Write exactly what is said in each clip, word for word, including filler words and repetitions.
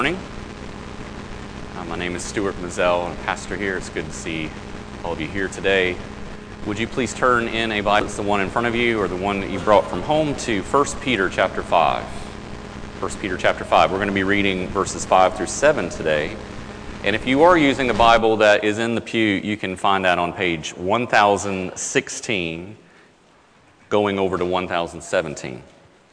Morning. Uh, my name is Stuart Mazzell. I'm a pastor here. It's good to see all of you here today. Would you please turn in a Bible, it's the one in front of you or the one that you brought from home, to First Peter chapter five. First Peter chapter five. We're going to be reading verses five through seven today. And if you are using a Bible that is in the pew, you can find that on page one thousand sixteen, going over to one thousand seventeen.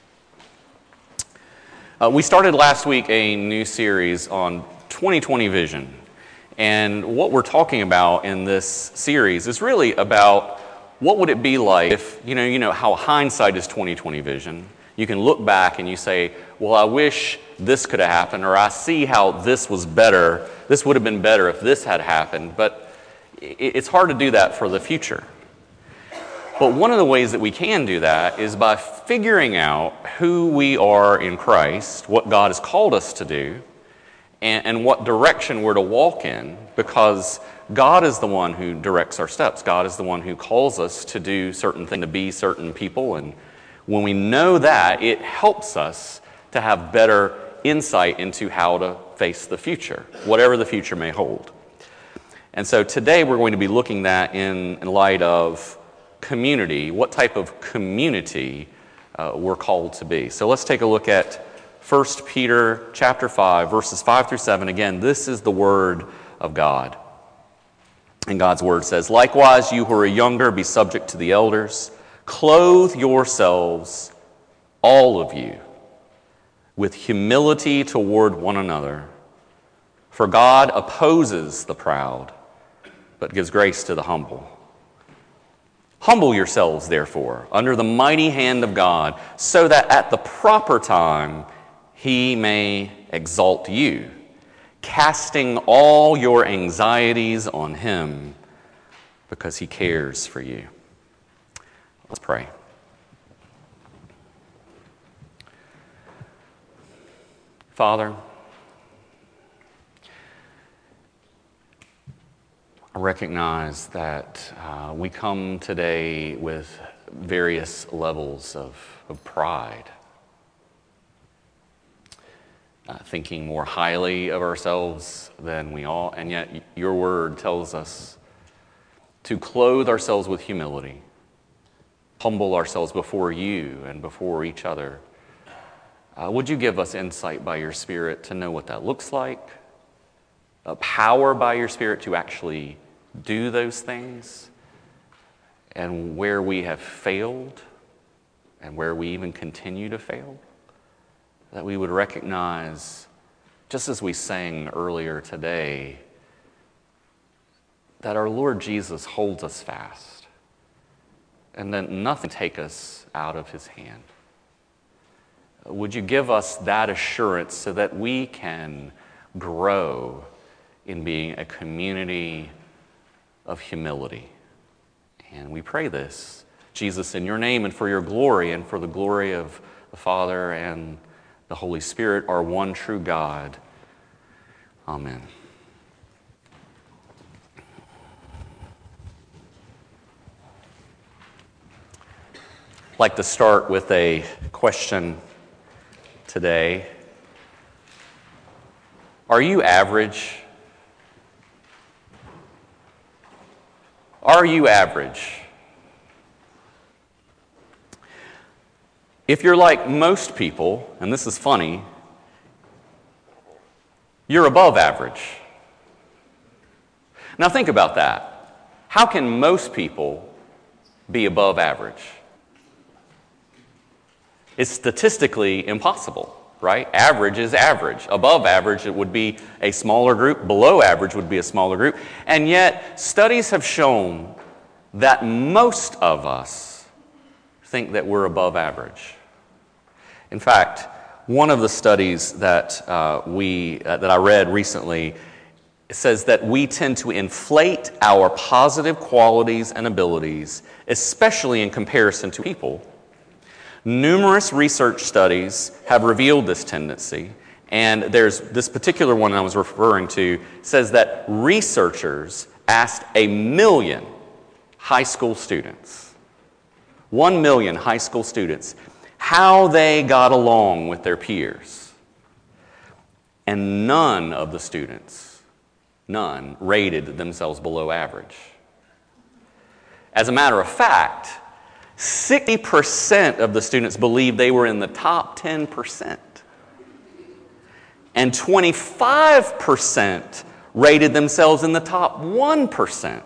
Uh, we started last week a new series on twenty twenty vision, and what we're talking about in this series is really about what would it be like if, you know, you know how hindsight is twenty twenty vision. You can look back and you say, well, I wish this could have happened, or I see how this was better, this would have been better if this had happened, but it's hard to do that for the future. But one of the ways that we can do that is by figuring out who we are in Christ, what God has called us to do, and, and what direction we're to walk in, because God is the one who directs our steps. God is the one who calls us to do certain things, to be certain people. And when we know that, it helps us to have better insight into how to face the future, whatever the future may hold. And so today we're going to be looking at in, in light of community, what type of community uh, we're called to be. So let's take a look at First Peter chapter five, verses five through seven. Again, this is the word of God. And God's word says, "Likewise, you who are younger, be subject to the elders. Clothe yourselves, all of you, with humility toward one another. For God opposes the proud, but gives grace to the humble. Humble yourselves, therefore, under the mighty hand of God, so that at the proper time he may exalt you, casting all your anxieties on him, because he cares for you." Let's pray. Father, I recognize that uh, we come today with various levels of, of pride, uh, thinking more highly of ourselves than we ought, and yet your word tells us to clothe ourselves with humility, humble ourselves before you and before each other. Uh, would you give us insight by your Spirit to know what that looks like, uh, power by your Spirit to actually do those things, and where we have failed and where we even continue to fail, that we would recognize, just as we sang earlier today, that our Lord Jesus holds us fast and that nothing can take us out of his hand. Would you give us that assurance so that we can grow in being a community of humility? And we pray this, Jesus, in your name and for your glory and for the glory of the Father and the Holy Spirit, our one true God. Amen. I'd like to start with a question today. Are you average? Are you average? If you're like most people, and this is funny, you're above average. Now think about that. How can most people be above average? It's statistically impossible, right? Average is average. Above average, it would be a smaller group. Below average would be a smaller group. And yet, studies have shown that most of us think that we're above average. In fact, one of the studies that uh, we uh, that I read recently says that we tend to inflate our positive qualities and abilities, especially in comparison to people. Numerous research studies have revealed this tendency, and there's this particular one I was referring to says that researchers asked a million high school students, one million high school students, how they got along with their peers. And none of the students, none, rated themselves below average. As a matter of fact, sixty percent of the students believed they were in the top ten percent. And twenty-five percent rated themselves in the top one percent.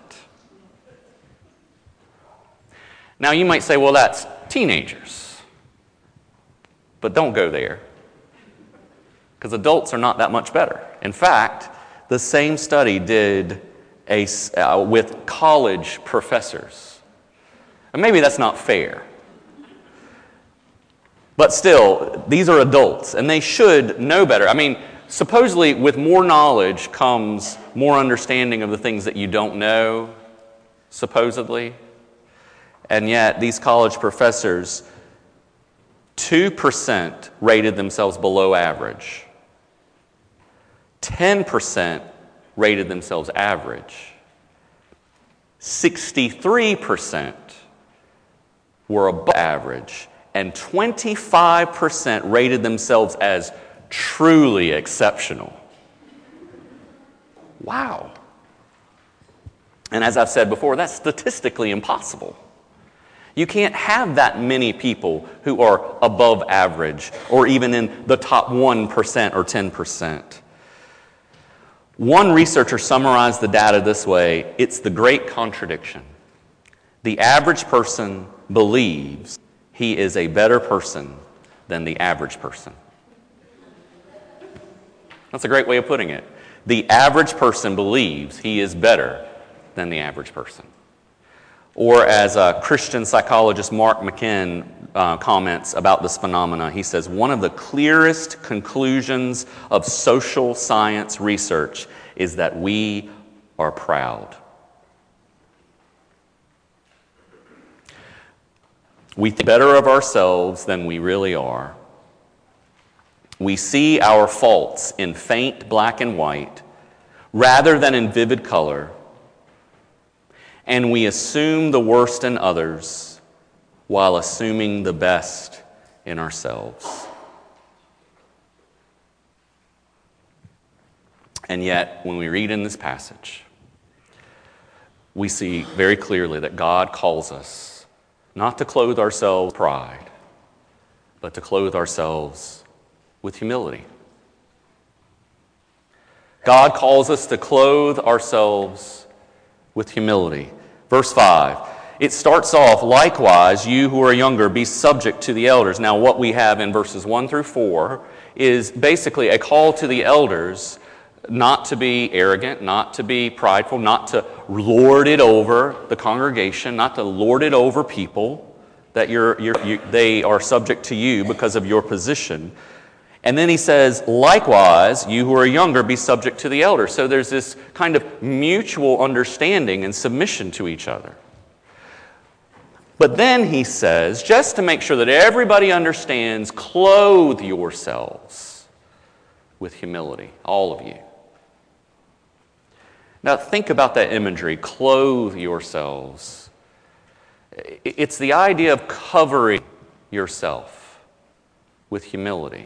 Now you might say, well, that's teenagers. But don't go there. Because adults are not that much better. In fact, the same study did a, uh, with college professors. And maybe that's not fair. But still, these are adults, and they should know better. I mean, supposedly, with more knowledge comes more understanding of the things that you don't know, supposedly. And yet, these college professors, two percent rated themselves below average. ten percent rated themselves average. sixty-three percent were above average. And twenty-five percent rated themselves as truly exceptional. Wow. And as I've said before, that's statistically impossible. You can't have that many people who are above average or even in the top one percent or ten percent. One researcher summarized the data this way: it's the great contradiction. The average person believes he is a better person than the average person. That's a great way of putting it. The average person believes he is better than the average person. Or as a Christian psychologist Mark McKen uh, comments about this phenomena, he says, one of the clearest conclusions of social science research is that we are proud. We think better of ourselves than we really are. We see our faults in faint black and white rather than in vivid color. And we assume the worst in others while assuming the best in ourselves. And yet, when we read in this passage, we see very clearly that God calls us not to clothe ourselves with pride, but to clothe ourselves with humility. God calls us to clothe ourselves with humility. Verse five, it starts off, likewise, you who are younger, be subject to the elders. Now, what we have in verses one through four is basically a call to the elders not to be arrogant, not to be prideful, not to lord it over the congregation, not to lord it over people, that you're, you're, you, they are subject to you because of your position. And then he says, likewise, you who are younger, be subject to the elders. So there's this kind of mutual understanding and submission to each other. But then he says, just to make sure that everybody understands, clothe yourselves with humility, all of you. Now think about that imagery, clothe yourselves. It's the idea of covering yourself with humility.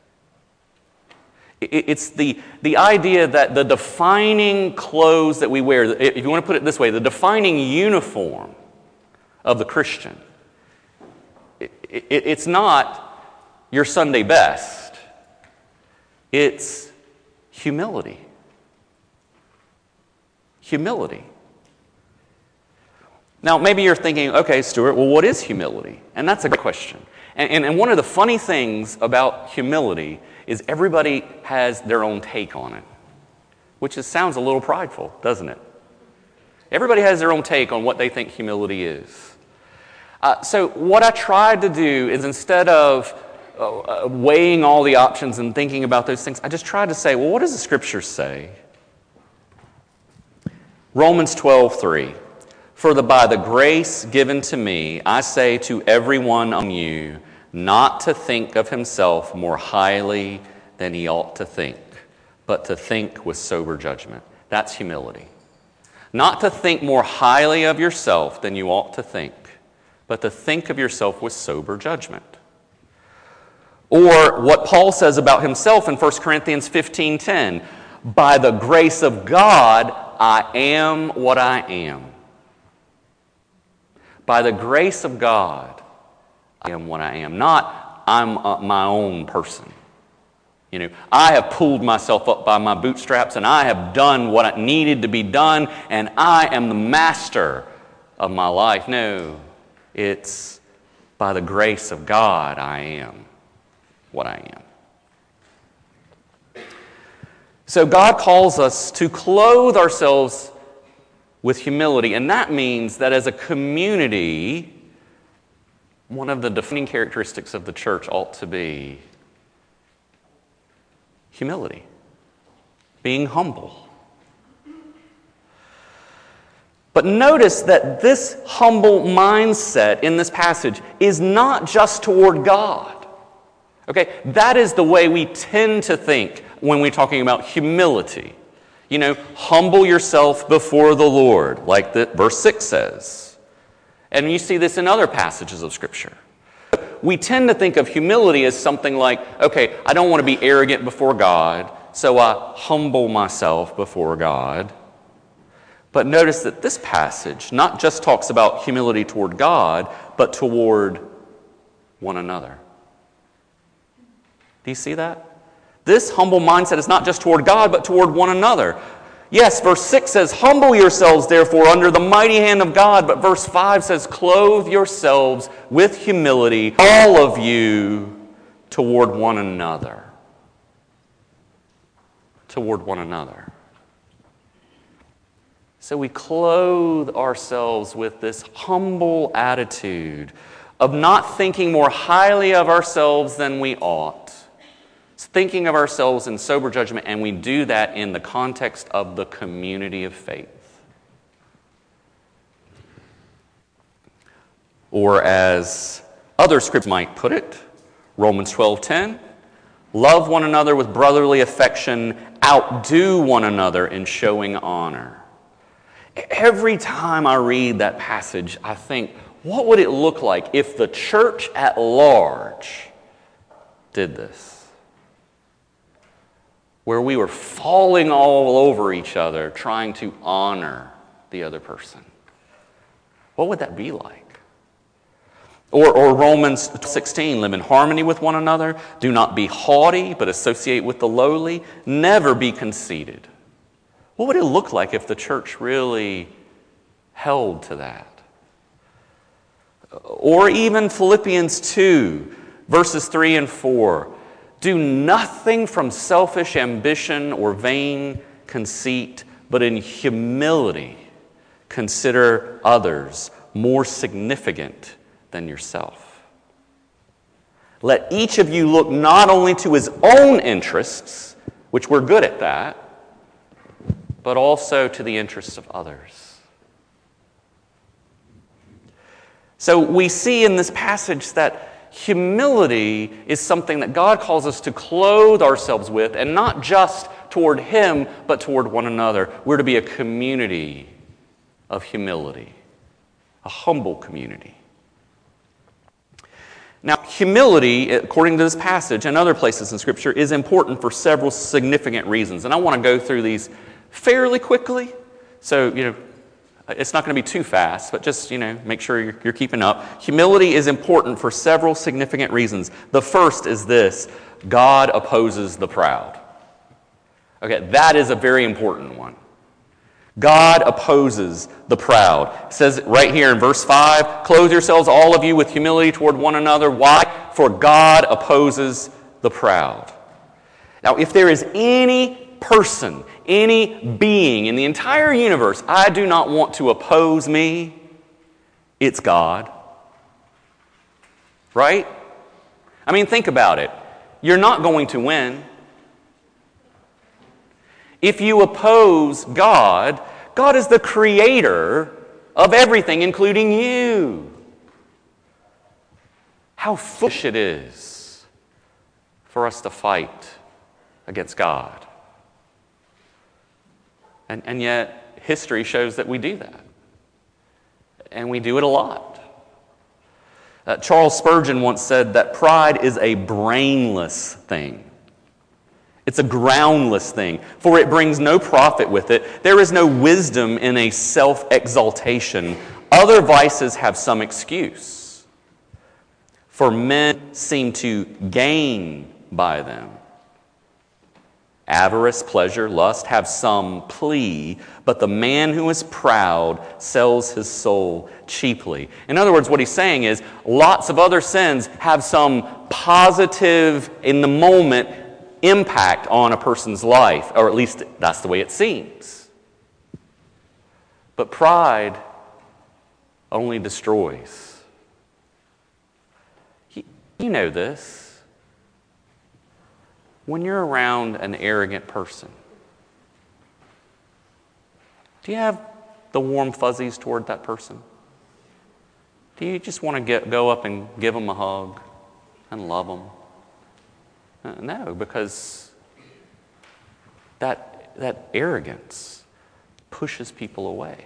It's the, the idea that the defining clothes that we wear, if you want to put it this way, the defining uniform of the Christian, it, it, it's not your Sunday best. It's humility. Humility. Now, maybe you're thinking, okay, Stuart, well, what is humility? And that's a good question. And, and, and one of the funny things about humility is everybody has their own take on it, which is, sounds a little prideful, doesn't it? Everybody has their own take on what they think humility is. Uh, so what I tried to do is, instead of uh, weighing all the options and thinking about those things, I just tried to say, well, what does the Scripture say? Romans twelve three. For the, by the grace given to me, I say to everyone among you, not to think of himself more highly than he ought to think, but to think with sober judgment. That's humility. Not to think more highly of yourself than you ought to think, but to think of yourself with sober judgment. Or what Paul says about himself in First Corinthians fifteen ten, by the grace of God, I am what I am. By the grace of God, I am what I am. Not, I'm uh, my own person. You know, I have pulled myself up by my bootstraps and I have done what needed to be done and I am the master of my life. No, it's by the grace of God I am what I am. So God calls us to clothe ourselves with humility, and that means that as a community, one of the defining characteristics of the church ought to be humility, being humble. But notice that this humble mindset in this passage is not just toward God. Okay, that is the way we tend to think when we're talking about humility. You know, humble yourself before the Lord, like the, verse six says. And you see this in other passages of Scripture. We tend to think of humility as something like, okay, I don't want to be arrogant before God, so I humble myself before God. But notice that this passage not just talks about humility toward God, but toward one another. Do you see that? This humble mindset is not just toward God, but toward one another. Yes, verse six says, humble yourselves, therefore, under the mighty hand of God. But verse five says, clothe yourselves with humility, all of you, toward one another. Toward one another. So we clothe ourselves with this humble attitude of not thinking more highly of ourselves than we ought. Thinking of ourselves in sober judgment, and we do that in the context of the community of faith. Or as other scriptures might put it, Romans twelve ten, love one another with brotherly affection, outdo one another in showing honor. Every time I read that passage, I think, what would it look like if the church at large did this? Where we were falling all over each other, trying to honor the other person. What would that be like? Or, or Romans sixteen, live in harmony with one another. Do not be haughty, but associate with the lowly. Never be conceited. What would it look like if the church really held to that? Or even Philippians two, verses three and four. Do nothing from selfish ambition or vain conceit, but in humility consider others more significant than yourself. Let each of you look not only to his own interests, which we're good at that, but also to the interests of others. So we see in this passage that humility is something that God calls us to clothe ourselves with, and not just toward Him, but toward one another. We're to be a community of humility, a humble community. Now, humility, according to this passage and other places in Scripture, is important for several significant reasons. And I want to go through these fairly quickly. So, you know, it's not going to be too fast, but just, you know, make sure you're, you're keeping up. Humility is important for several significant reasons. The first is this: God opposes the proud. Okay, that is a very important one. God opposes the proud. It says right here in verse five, clothe yourselves, all of you, with humility toward one another. Why? For God opposes the proud. Now, if there is any person, any being in the entire universe I do not want to oppose me, it's God. Right? I mean, think about it. You're not going to win. If you oppose God, God is the creator of everything, including you. How foolish it is for us to fight against God. And, and yet, history shows that we do that. And we do it a lot. Uh, Charles Spurgeon once said that pride is a brainless thing. It's a groundless thing, for it brings no profit with it. There is no wisdom in a self-exaltation. Other vices have some excuse, for men seem to gain by them. Avarice, pleasure, lust have some plea, but the man who is proud sells his soul cheaply. In other words, what he's saying is lots of other sins have some positive, in the moment, impact on a person's life, or at least that's the way it seems. But pride only destroys. You know this. When you're around an arrogant person, do you have the warm fuzzies toward that person? Do you just want to get, go up and give them a hug and love them? Uh, no, because that, that arrogance pushes people away.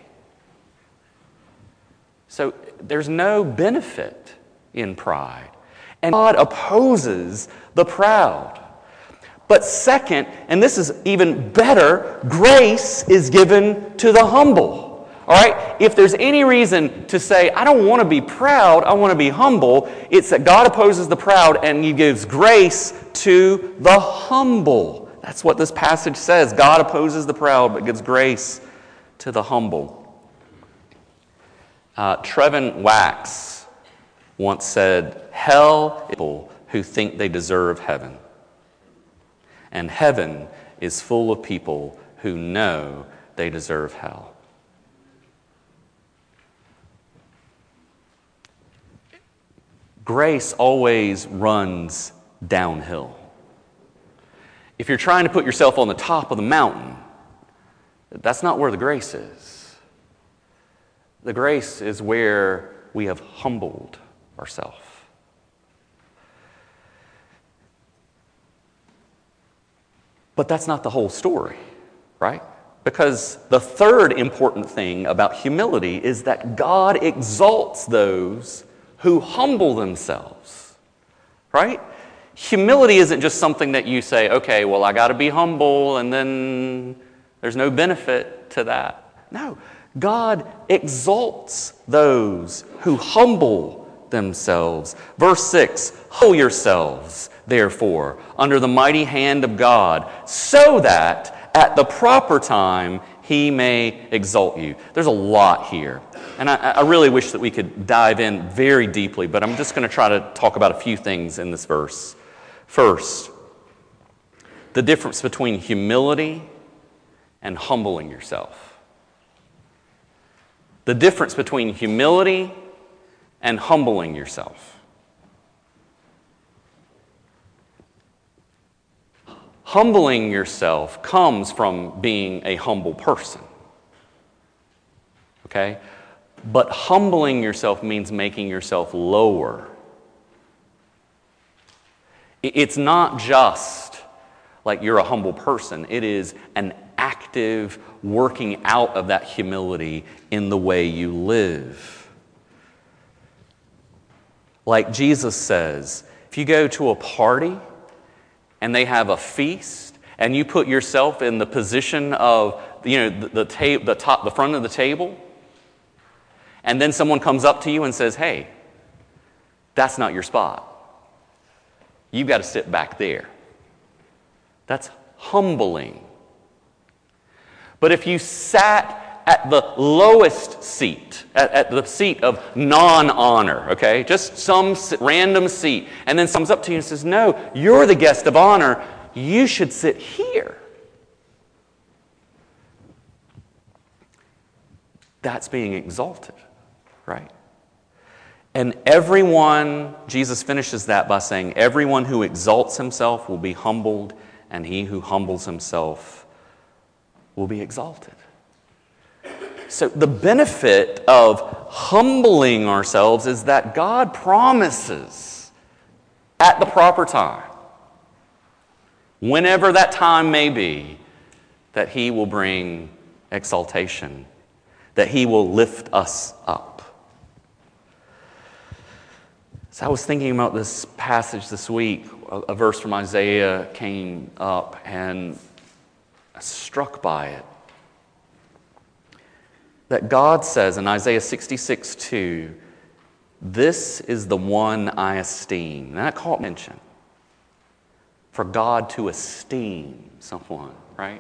So there's no benefit in pride. And God opposes the proud. But second, and this is even better, grace is given to the humble. All right? If there's any reason to say, I don't want to be proud, I want to be humble, it's that God opposes the proud and He gives grace to the humble. That's what this passage says. God opposes the proud but gives grace to the humble. Uh, Trevin Wax once said, hell is people who think they deserve heaven. And heaven is full of people who know they deserve hell. Grace always runs downhill. If you're trying to put yourself on the top of the mountain, that's not where the grace is. The grace is where we have humbled ourselves. But that's not the whole story, right? Because the third important thing about humility is that God exalts those who humble themselves, right? Humility isn't just something that you say, okay, well, I got to be humble, and then there's no benefit to that. No, God exalts those who humble themselves. Verse six, humble yourselves, therefore, under the mighty hand of God, so that at the proper time He may exalt you. There's a lot here. And I, I really wish that we could dive in very deeply, but I'm just going to try to talk about a few things in this verse. First, the difference between humility and humbling yourself. The difference between humility and humbling yourself. Humbling yourself comes from being a humble person. Okay? But humbling yourself means making yourself lower. It's not just like you're a humble person. It is an active working out of that humility in the way you live. Like Jesus says, if you go to a party and they have a feast, and you put yourself in the position of, you know, the, the, ta- the top, the front of the table, and then someone comes up to you and says, hey, that's not your spot. You've got to sit back there. That's humbling. But if you sat at the lowest seat, at, at the seat of non-honor, okay, just some random seat, and then someone's up to you and says, no, you're the guest of honor, you should sit here. That's being exalted, right? And everyone, Jesus finishes that by saying, everyone who exalts himself will be humbled, and he who humbles himself will be exalted. So the benefit of humbling ourselves is that God promises at the proper time, whenever that time may be, that He will bring exaltation, that He will lift us up. As I was thinking about this passage this week, a, a verse from Isaiah came up, and I was struck by it. That God says in Isaiah sixty-six two, "This is the one I esteem." And that caught mention. For God to esteem someone, right?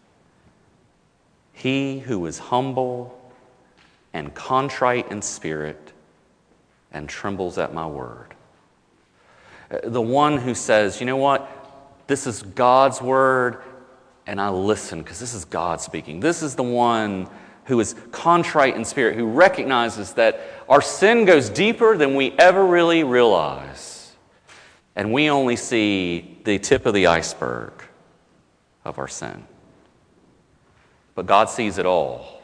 "He who is humble and contrite in spirit and trembles at my word." The one who says, you know what? This is God's word, and I listen because this is God speaking. This is the one who is contrite in spirit, who recognizes that our sin goes deeper than we ever really realize. And we only see the tip of the iceberg of our sin. But God sees it all.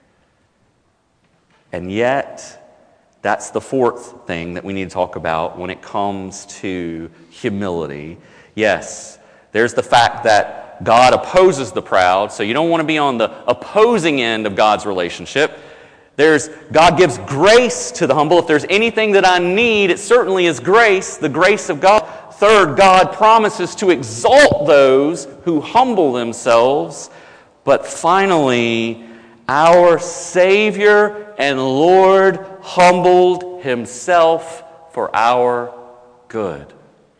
And yet, that's the fourth thing that we need to talk about when it comes to humility. Yes, there's the fact that God opposes the proud, so you don't want to be on the opposing end of God's relationship. There's God gives grace to the humble. If there's anything that I need, it certainly is grace, the grace of God. Third, God promises to exalt those who humble themselves. But finally, our Savior and Lord humbled himself for our good.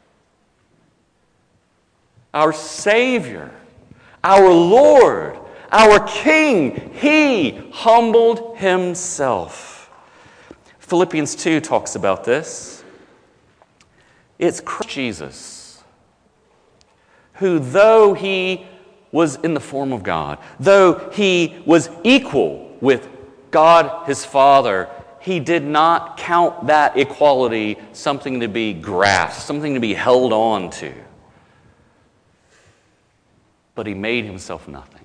Our Savior, our Lord, our King, he humbled himself. Philippians two talks about this. It's Christ Jesus, who though he was in the form of God, though he was equal with God his Father, he did not count that equality something to be grasped, something to be held on to. But he made himself nothing.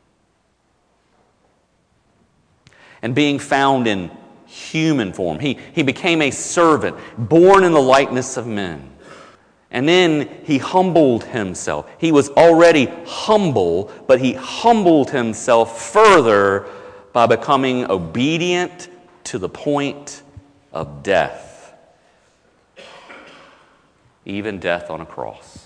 And being found in human form, he, he became a servant, born in the likeness of men. And then he humbled himself. He was already humble, but he humbled himself further by becoming obedient to the point of death, even death on a cross.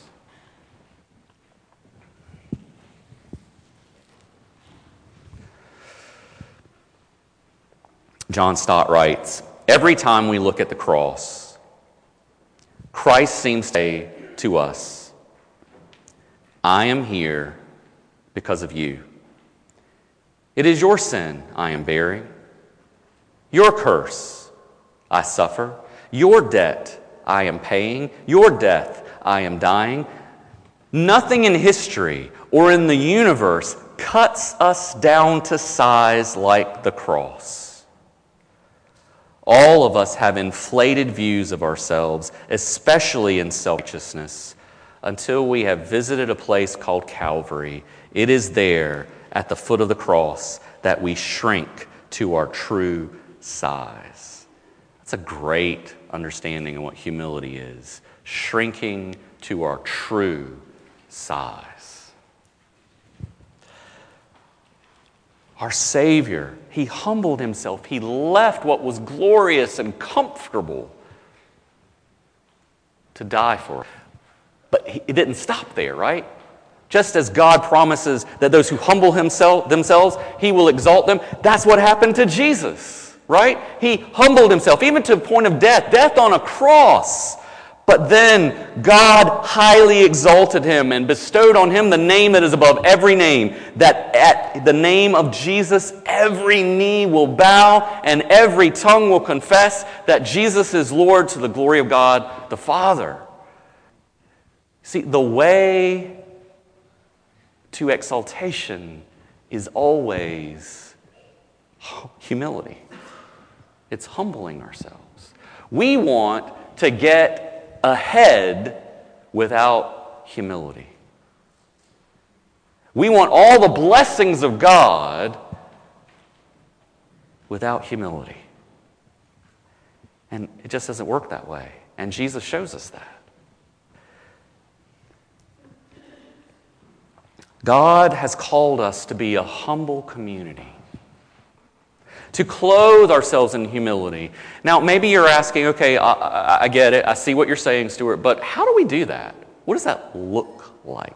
John Stott writes, "Every time we look at the cross, Christ seems to say to us, 'I am here because of you. It is your sin I am bearing. Your curse I suffer. Your debt I am paying. Your death I am dying. Nothing in history or in the universe cuts us down to size like the cross. All of us have inflated views of ourselves, especially in self-righteousness, until we have visited a place called Calvary. It is there, at the foot of the cross, that we shrink to our true size." That's a great understanding of what humility is. Shrinking to our true size. Our Savior, he humbled himself. He left what was glorious and comfortable to die for us. But it didn't stop there, right? Just as God promises that those who humble himself, themselves, he will exalt them, that's what happened to Jesus, right? He humbled himself, even to the point of death, death on a cross. But then God highly exalted him and bestowed on him the name that is above every name, that at the name of Jesus every knee will bow and every tongue will confess that Jesus is Lord, to the glory of God the Father. See, the way to exaltation is always humility. It's humbling ourselves. We want to get ahead without humility. We want all the blessings of God without humility. And it just doesn't work that way. And Jesus shows us that. God has called us to be a humble community, to clothe ourselves in humility. Now, maybe you're asking, okay, I, I, I get it. I see what you're saying, Stuart, but how do we do that? What does that look like?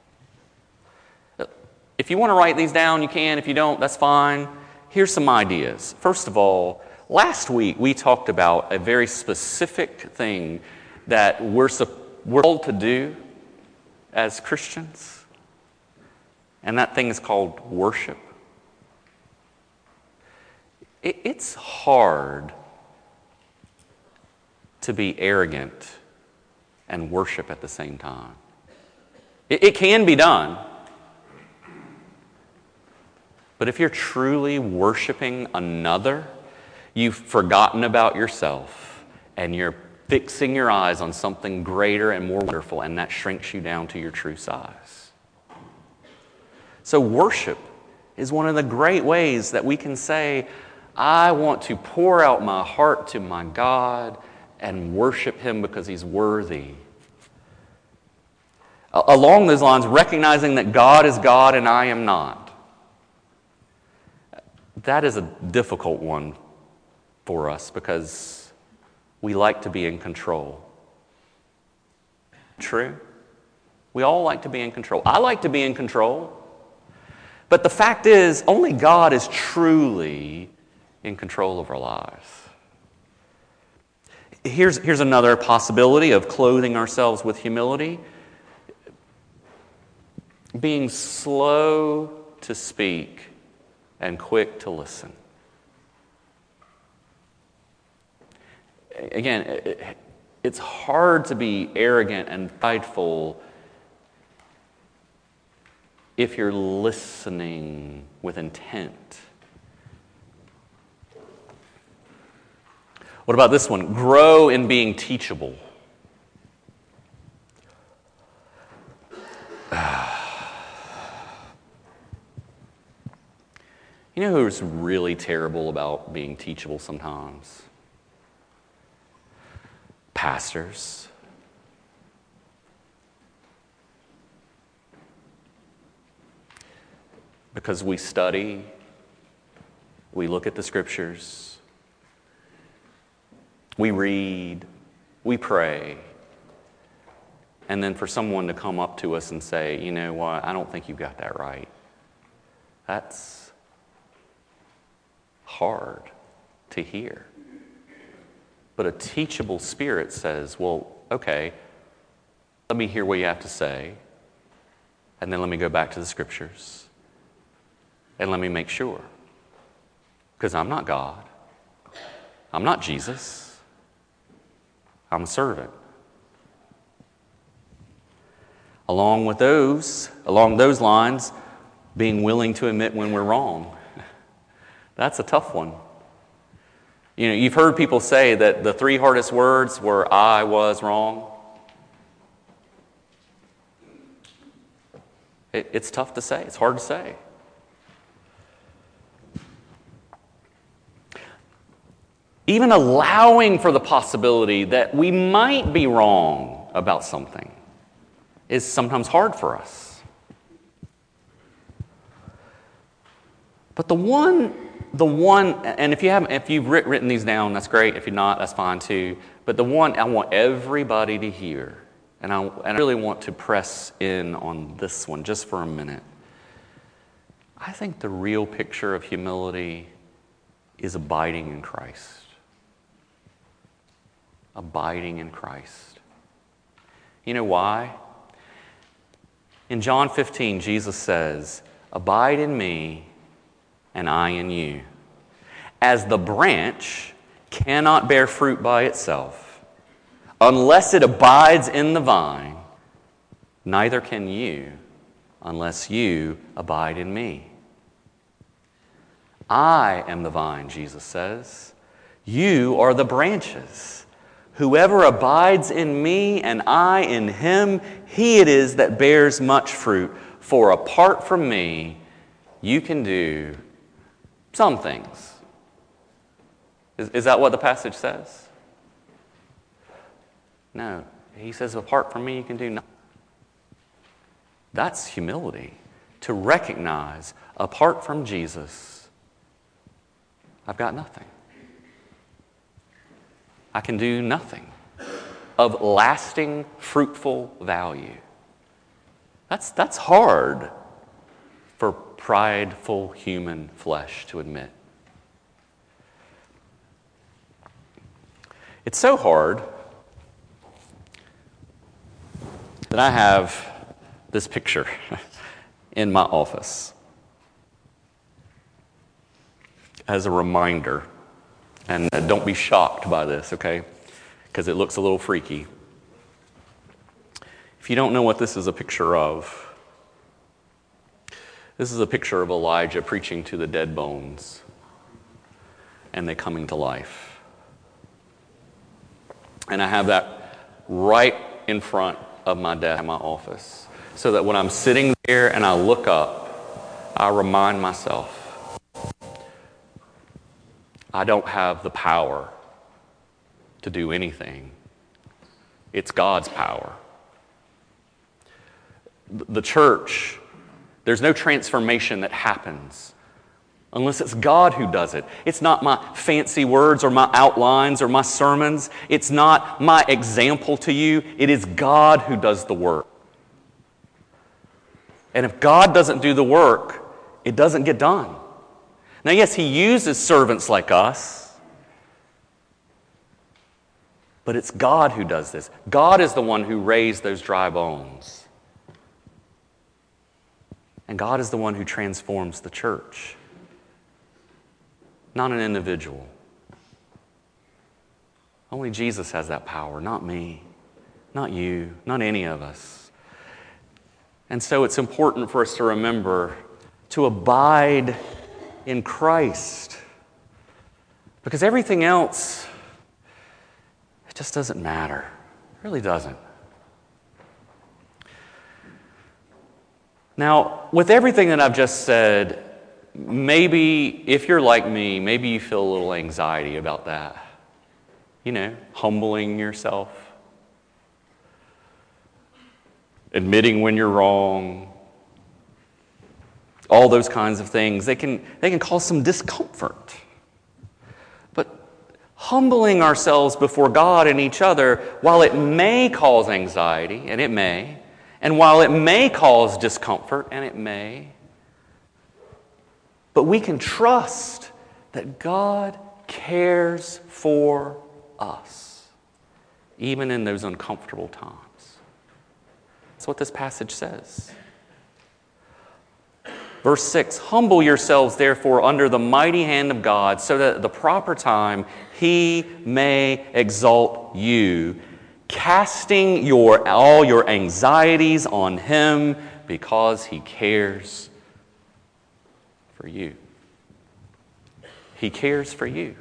If you want to write these down, you can. If you don't, that's fine. Here's some ideas. First of all, last week we talked about a very specific thing that we're, we're told to do as Christians, and that thing is called worship. It, it's hard to be arrogant and worship at the same time. It, it can be done. But if you're truly worshiping another, you've forgotten about yourself and you're fixing your eyes on something greater and more wonderful, and that shrinks you down to your true size. So worship is one of the great ways that we can say, I want to pour out my heart to my God and worship Him because He's worthy. Along those lines, recognizing that God is God and I am not. That is a difficult one for us because we like to be in control. True? We all like to be in control. I like to be in control. But the fact is, only God is truly in control of our lives. Here's, here's another possibility of clothing ourselves with humility. Being slow to speak and quick to listen. Again, it's hard to be arrogant and prideful if you're listening with intent. What about this one? Grow in being teachable. You know who's really terrible about being teachable sometimes? Pastors. Because we study, we look at the scriptures, we read, we pray, and then for someone to come up to us and say, you know what, I don't think you got that right. That's hard to hear. But a teachable spirit says, well, okay, let me hear what you have to say, and then let me go back to the scriptures, and let me make sure. Because I'm not God. I'm not Jesus. I'm a servant. Along with those, along those lines, being willing to admit when we're wrong. That's a tough one. You know, you've heard people say that the three hardest words were, I was wrong. It, it's tough to say. It's hard to say. Even allowing for the possibility that we might be wrong about something is sometimes hard for us. But the one, the one, and if you haven't, if you've written these down, that's great. If you're not, that's fine too. But the one I want everybody to hear, and I, and I really want to press in on this one just for a minute. I think the real picture of humility is abiding in Christ. Abiding in Christ. You know why? In John fifteen, Jesus says, abide in me and I in you. As the branch cannot bear fruit by itself, unless it abides in the vine, neither can you unless you abide in me. I am the vine, Jesus says. You are the branches. Whoever abides in me and I in him, he it is that bears much fruit. For apart from me, you can do some things. Is, is that what the passage says? No. He says, apart from me, you can do nothing. That's humility. To recognize, apart from Jesus, I've got nothing. I can do nothing of lasting, fruitful value. That's, that's hard for prideful human flesh to admit. It's so hard that I have this picture in my office as a reminder. And don't be shocked by this, okay? Because it looks a little freaky. If you don't know what this is a picture of, this is a picture of Elijah preaching to the dead bones and they coming to life. And I have that right in front of my desk in my office, so that when I'm sitting there and I look up, I remind myself, I don't have the power to do anything. It's God's power. The church, there's no transformation that happens unless it's God who does it. It's not my fancy words or my outlines or my sermons. It's not my example to you. It is God who does the work. And if God doesn't do the work, it doesn't get done. Now, yes, He uses servants like us, but it's God who does this. God is the one who raised those dry bones. And God is the one who transforms the church, not an individual. Only Jesus has that power, not me, not you, not any of us. And so it's important for us to remember to abide in Christ, because everything else, it just doesn't matter. It really doesn't. Now, with everything that I've just said, maybe if you're like me, maybe you feel a little anxiety about that. You know, humbling yourself, admitting when you're wrong, all those kinds of things. They can, they can cause some discomfort. But humbling ourselves before God and each other, while it may cause anxiety, and it may, and while it may cause discomfort, and it may, but we can trust that God cares for us, even in those uncomfortable times. That's what this passage says. Verse six, humble yourselves, therefore, under the mighty hand of God, so that at the proper time He may exalt you, casting your all your anxieties on Him, because He cares for you. He cares for you.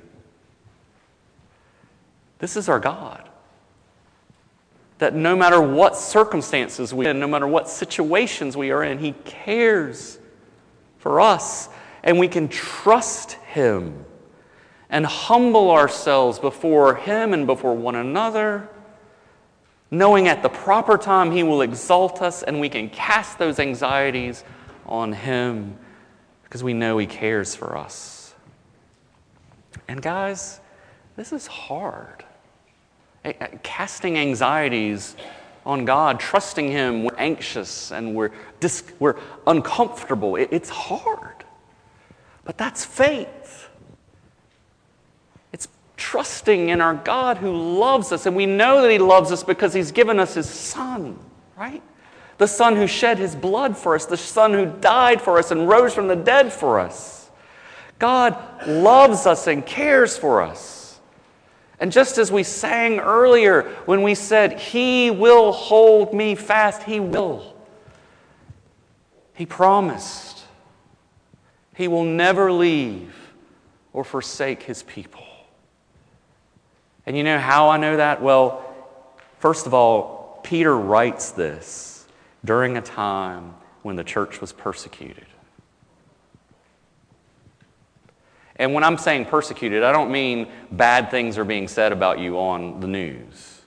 This is our God. That no matter what circumstances we are in, no matter what situations we are in, He cares for us. And we can trust Him and humble ourselves before Him and before one another, knowing at the proper time He will exalt us, and we can cast those anxieties on Him because we know He cares for us. And guys, this is hard. Casting anxieties on God, trusting Him, we're anxious and we're dis- we're uncomfortable. It, it's hard. But that's faith. It's trusting in our God who loves us, and we know that He loves us because He's given us His Son, right? The Son who shed His blood for us, the Son who died for us and rose from the dead for us. God loves us and cares for us. And just as we sang earlier when we said, He will hold me fast, He will. He promised He will never leave or forsake His people. And you know how I know that? Well, first of all, Peter writes this during a time when the church was persecuted. And when I'm saying persecuted, I don't mean bad things are being said about you on the news.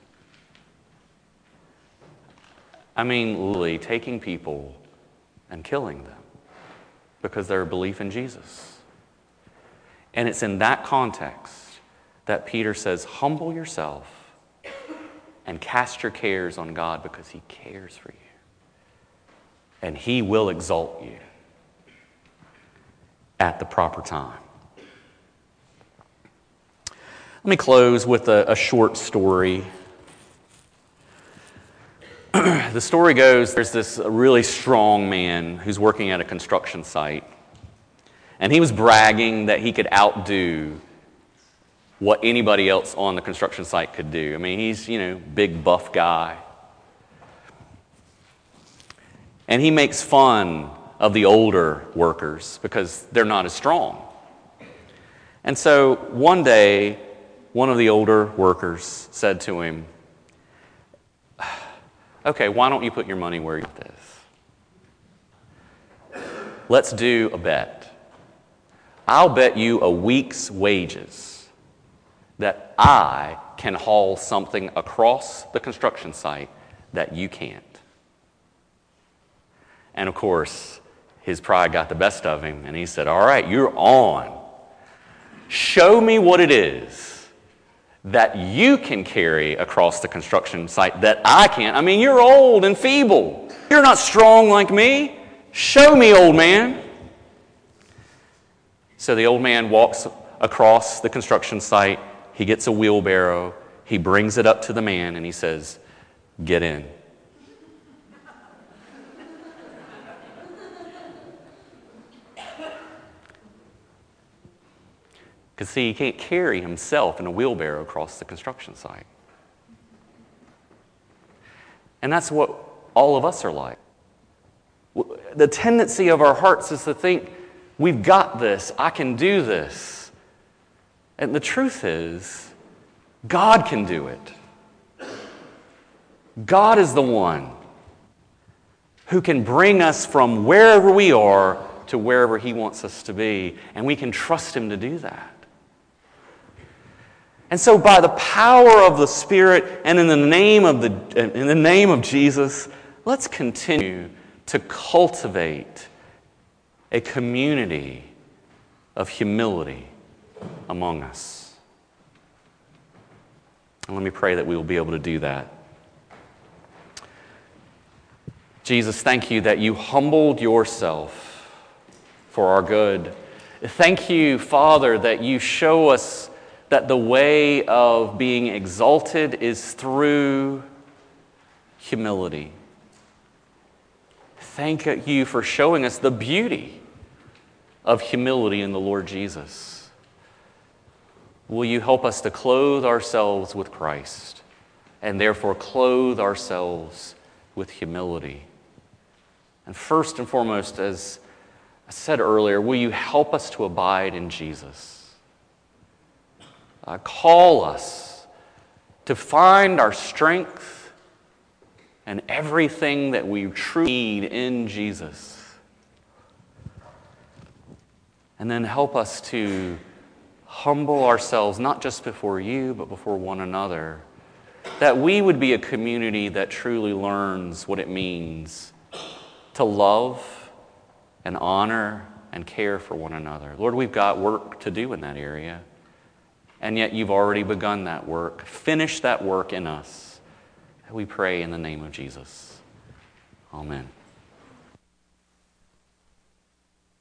I mean literally taking people and killing them because of their belief in Jesus. And it's in that context that Peter says, humble yourself and cast your cares on God because he cares for you. And he will exalt you at the proper time. Let me close with a, a short story. The story goes, there's this really strong man who's working at a construction site. And he was bragging that he could outdo what anybody else on the construction site could do. I mean, he's, you know, big buff guy. And he makes fun of the older workers because they're not as strong. And so one day, one of the older workers said to him, okay, why don't you put your money where you put this? Let's do a bet. I'll bet you a week's wages that I can haul something across the construction site that you can't. And of course, his pride got the best of him, and he said, all right, you're on. Show me what it is that you can carry across the construction site that I can't. I mean, you're old and feeble. You're not strong like me. Show me, old man. So the old man walks across the construction site. He gets a wheelbarrow. He brings it up to the man, and he says, get in. Because, see, he can't carry himself in a wheelbarrow across the construction site. And that's what all of us are like. The tendency of our hearts is to think, we've got this, I can do this. And the truth is, God can do it. God is the one who can bring us from wherever we are to wherever he wants us to be, and we can trust him to do that. And so by the power of the Spirit and in the name of the in the name of Jesus, let's continue to cultivate a community of humility among us. And let me pray that we will be able to do that. Jesus, thank you that you humbled yourself for our good. Thank you, Father, that you show us that the way of being exalted is through humility. Thank you for showing us the beauty of humility in the Lord Jesus. Will you help us to clothe ourselves with Christ and therefore clothe ourselves with humility? And first and foremost, as I said earlier, will you help us to abide in Jesus? Uh, call us to find our strength and everything that we truly need in Jesus. And then help us to humble ourselves, not just before you, but before one another, that we would be a community that truly learns what it means to love and honor and care for one another. Lord, we've got work to do in that area. And yet you've already begun that work. Finish that work in us. We pray in the name of Jesus. Amen.